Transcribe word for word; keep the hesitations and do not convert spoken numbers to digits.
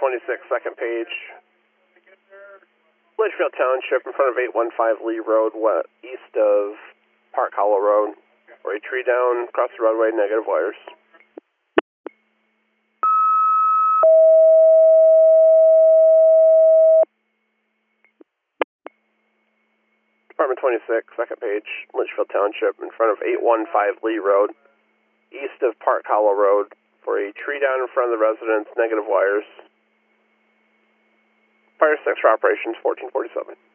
twenty-six, second page. Litchfield Township in front of eight one five Lee Road, west, east of Park Hollow Road, or a tree down across the roadway, negative wires. Department twenty-six, second page, Litchfield Township in front of eight one five Lee Road, east of Park Hollow Road, for a tree down in front of the residence, negative wires. Fire six for operations, fourteen forty-seven.